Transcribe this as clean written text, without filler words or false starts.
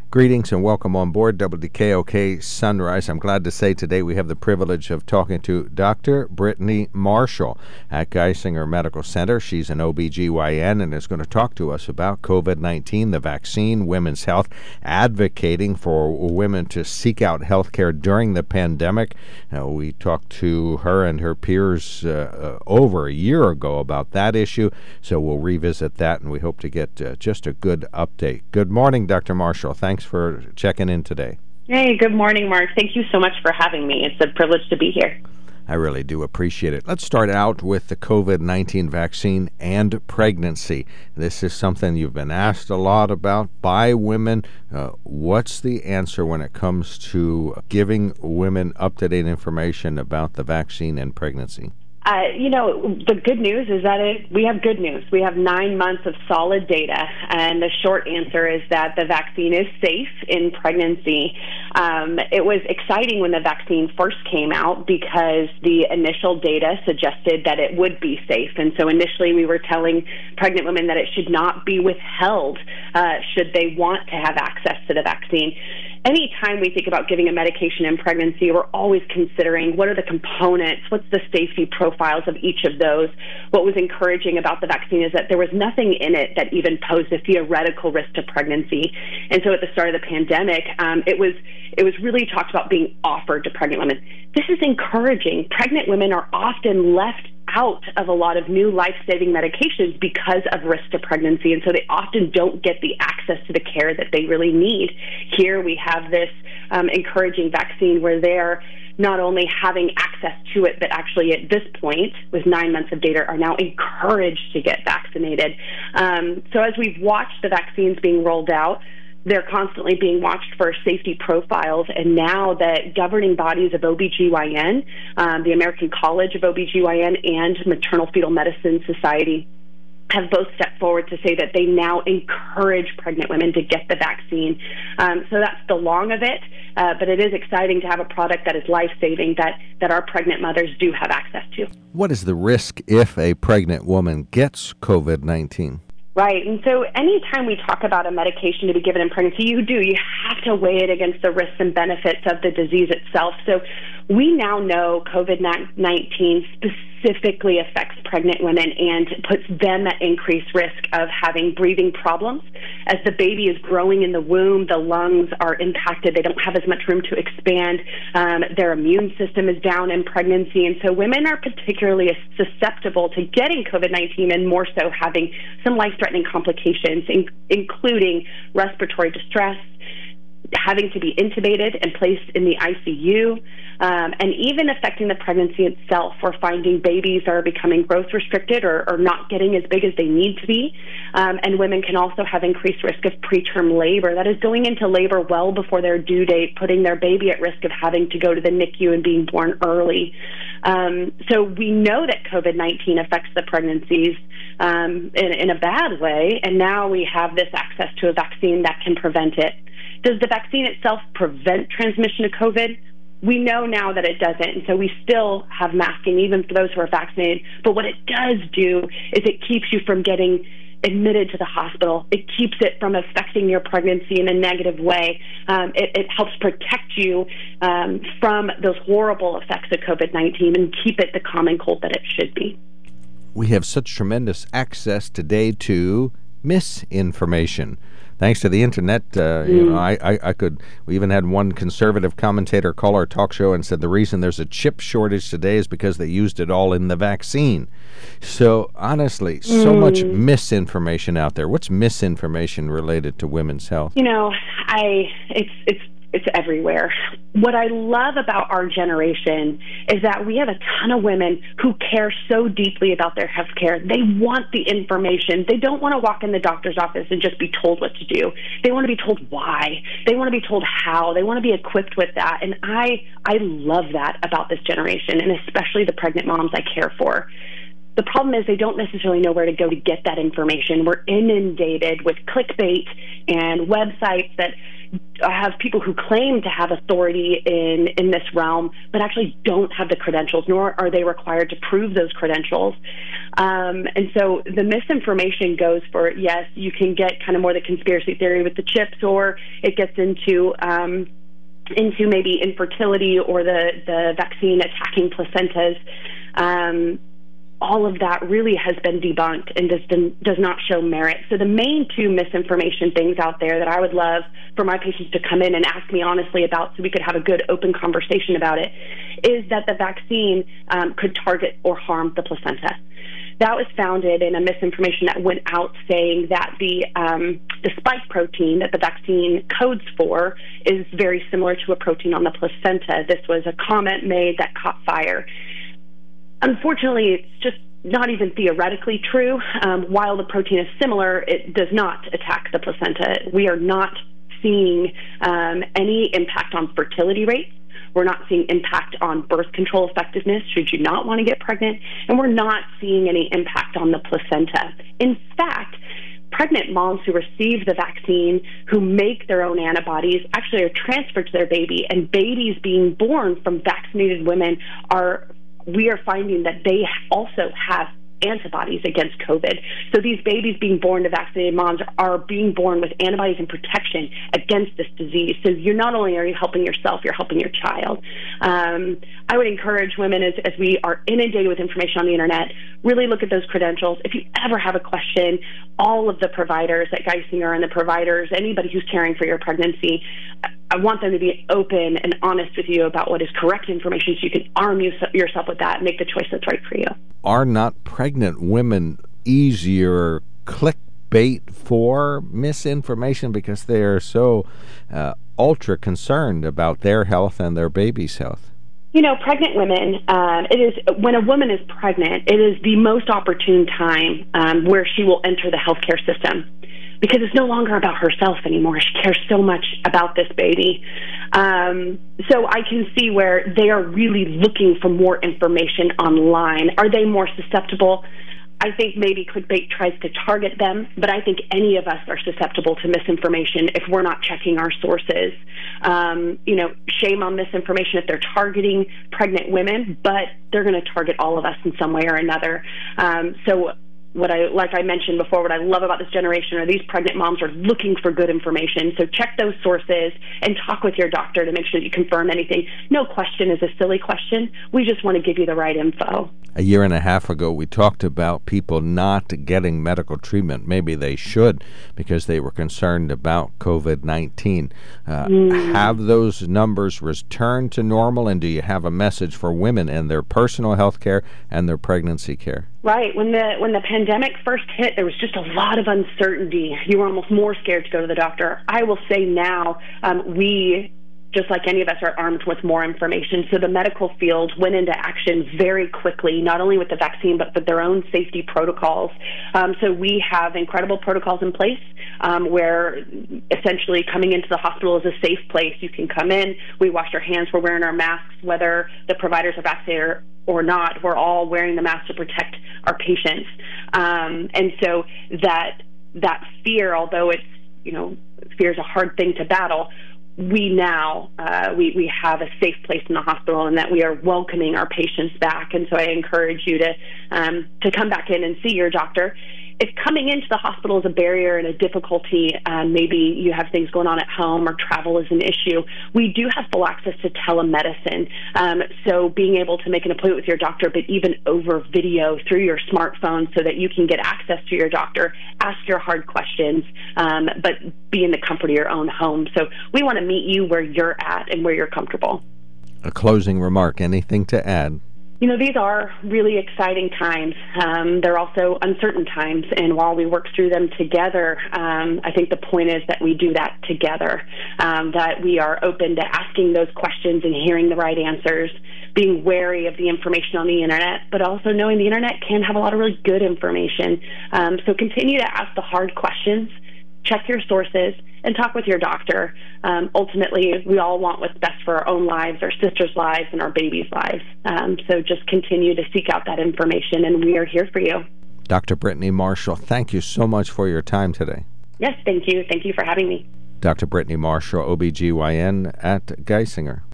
Greetings and welcome on board WKOK Sunrise. I'm glad to say today we have the privilege of talking to Dr. Brittany Marshall at Geisinger Medical Center. She's an OBGYN and is going to talk to us about COVID-19, the vaccine, women's health, advocating for women to seek out health care during the pandemic. We talked to her and her peers over a year ago about that issue, so we'll revisit that, and we hope to get just a good update. Good morning, Dr. Marshall. Thanks for checking in today. Hey, good morning, Mark. Thank you so much for having me. It's a privilege to be here. I really do appreciate it. Let's start out with the COVID-19 vaccine and pregnancy. This is something you've been asked a lot about by women. What's the answer when it comes to giving women up-to-date information about the vaccine and pregnancy? The good news is that we have good news. We have 9 months of solid data, and the short answer is that the vaccine is safe in pregnancy. It was exciting when the vaccine first came out because the initial data suggested that it would be safe, and so initially we were telling pregnant women that it should not be withheld should they want to have access to the vaccine. Anytime we think about giving a medication in pregnancy, we're always considering what are the components, what's the safety profiles of each of those. What was encouraging about the vaccine is that there was nothing in it that even posed a theoretical risk to pregnancy. And so at the start of the pandemic, it was really talked about being offered to pregnant women. This is encouraging. Pregnant women are often left out of a lot of new life-saving medications because of risk to pregnancy, and so they often don't get the access to the care that they really need. Here we have this encouraging vaccine where they're not only having access to it, but actually at this point, with 9 months of data, are now encouraged to get vaccinated. So as we've watched the vaccines being rolled out, they're constantly being watched for safety profiles, and now the governing bodies of OBGYN, the American College of OBGYN and Maternal Fetal Medicine Society, have both stepped forward to say that they now encourage pregnant women to get the vaccine. So that's the long of it, but it is exciting to have a product that is life-saving that our pregnant mothers do have access to. What is the risk if a pregnant woman gets COVID-19? Right, and so anytime we talk about a medication to be given in pregnancy, you have to weigh it against the risks and benefits of the disease itself. So we now know COVID-19 specifically affects pregnant women and puts them at increased risk of having breathing problems. As the baby is growing in the womb, the lungs are impacted. They don't have as much room to expand. Their immune system is down in pregnancy. And so women are particularly susceptible to getting COVID-19 and more so having some life-threatening complications, including respiratory distress, having to be intubated and placed in the ICU, and even affecting the pregnancy itself. We're finding babies are becoming growth restricted or not getting as big as they need to be, and women can also have increased risk of preterm labor. That is going into labor well before their due date, putting their baby at risk of having to go to the NICU and being born early. So we know that COVID-19 affects the pregnancies in a bad way, and now we have this access to a vaccine that can prevent it. Does the vaccine itself prevent transmission of COVID? We know now that it doesn't, and so we still have masking even for those who are vaccinated. But what it does do is it keeps you from getting admitted to the hospital. It keeps it from affecting your pregnancy in a negative way. It helps protect you from those horrible effects of COVID-19 and keep it the common cold that it should be. We have such tremendous access today to misinformation. Thanks to the internet, we even had one conservative commentator call our talk show and said the reason there's a chip shortage today is because they used it all in the vaccine. So honestly, so much misinformation out there. What's misinformation related to women's health? It's everywhere. What I love about our generation is that we have a ton of women who care so deeply about their health care. They want the information. They don't want to walk in the doctor's office and just be told what to do. They want to be told why. They want to be told how. They want to be equipped with that. And I love that about this generation, and especially the pregnant moms I care for. The problem is they don't necessarily know where to go to get that information. We're inundated with clickbait and websites that have people who claim to have authority in this realm, but actually don't have the credentials, nor are they required to prove those credentials. And so the misinformation goes for, yes, you can get kind of more the conspiracy theory with the chips, or it gets into maybe infertility or the vaccine attacking placentas. All of that really has been debunked and does not show merit. So the main two misinformation things out there that I would love for my patients to come in and ask me honestly about so we could have a good open conversation about it is that the vaccine could target or harm the placenta. That was founded in a misinformation that went out saying that the spike protein that the vaccine codes for is very similar to a protein on the placenta. This was a comment made that caught fire. Unfortunately, it's just not even theoretically true. While the protein is similar, it does not attack the placenta. We are not seeing any impact on fertility rates. We're not seeing impact on birth control effectiveness should you not want to get pregnant. And we're not seeing any impact on the placenta. In fact, pregnant moms who receive the vaccine, who make their own antibodies, actually are transferred to their baby. And babies being born from vaccinated women we are finding that they also have antibodies against COVID. So these babies being born to vaccinated moms are being born with antibodies and protection against this disease. So you're not only are you helping yourself, you're helping your child. I would encourage women, as we are inundated with information on the internet, really look at those credentials. If you ever have a question, all of the providers at Geisinger and the providers, anybody who's caring for your pregnancy, I want them to be open and honest with you about what is correct information so you can arm yourself with that and make the choice that's right for you. Are not pregnant women easier clickbait for misinformation because they are so ultra concerned about their health and their baby's health? You know, pregnant women, when a woman is pregnant, it is the most opportune time where she will enter the healthcare system, because it's no longer about herself anymore. She cares so much about this baby. So I can see where they are really looking for more information online. Are they more susceptible? I think maybe clickbait tries to target them, but I think any of us are susceptible to misinformation if we're not checking our sources. Shame on misinformation if they're targeting pregnant women, but they're going to target all of us in some way or another. Like I mentioned before, what I love about this generation are these pregnant moms are looking for good information. So check those sources and talk with your doctor to make sure that you confirm anything. No question is a silly question. We just want to give you the right info. A year and a half ago, we talked about people not getting medical treatment. Maybe they should because they were concerned about COVID-19. Have those numbers returned to normal, and do you have a message for women in their personal health care and their pregnancy care? Right. When the pandemic first hit, there was just a lot of uncertainty. You were almost more scared to go to the doctor. I will say now, we, just like any of us, are armed with more information. So the medical field went into action very quickly, not only with the vaccine, but with their own safety protocols. So we have incredible protocols in place where essentially coming into the hospital is a safe place. You can come in, we wash our hands, we're wearing our masks, whether the providers are vaccinated or not. We're all wearing the mask to protect our patients. And so that fear, although fear is a hard thing to battle, we now we have a safe place in the hospital, and that we are welcoming our patients back. And so I encourage you to come back in and see your doctor. If coming into the hospital is a barrier and a difficulty, maybe you have things going on at home or travel is an issue, we do have full access to telemedicine. So being able to make an appointment with your doctor, but even over video through your smartphone so that you can get access to your doctor, ask your hard questions, but be in the comfort of your own home. So we want to meet you where you're at and where you're comfortable. A closing remark, anything to add? These are really exciting times. They're also uncertain times, and while we work through them together, I think the point is that we do that together, that we are open to asking those questions and hearing the right answers, being wary of the information on the internet, but also knowing the internet can have a lot of really good information. So continue to ask the hard questions, check your sources, and talk with your doctor. Ultimately, we all want what's best for our own lives, our sisters' lives, and our babies' lives. So just continue to seek out that information, and we are here for you. Dr. Brittany Marshall, thank you so much for your time today. Yes, thank you. Thank you for having me. Dr. Brittany Marshall, OBGYN at Geisinger.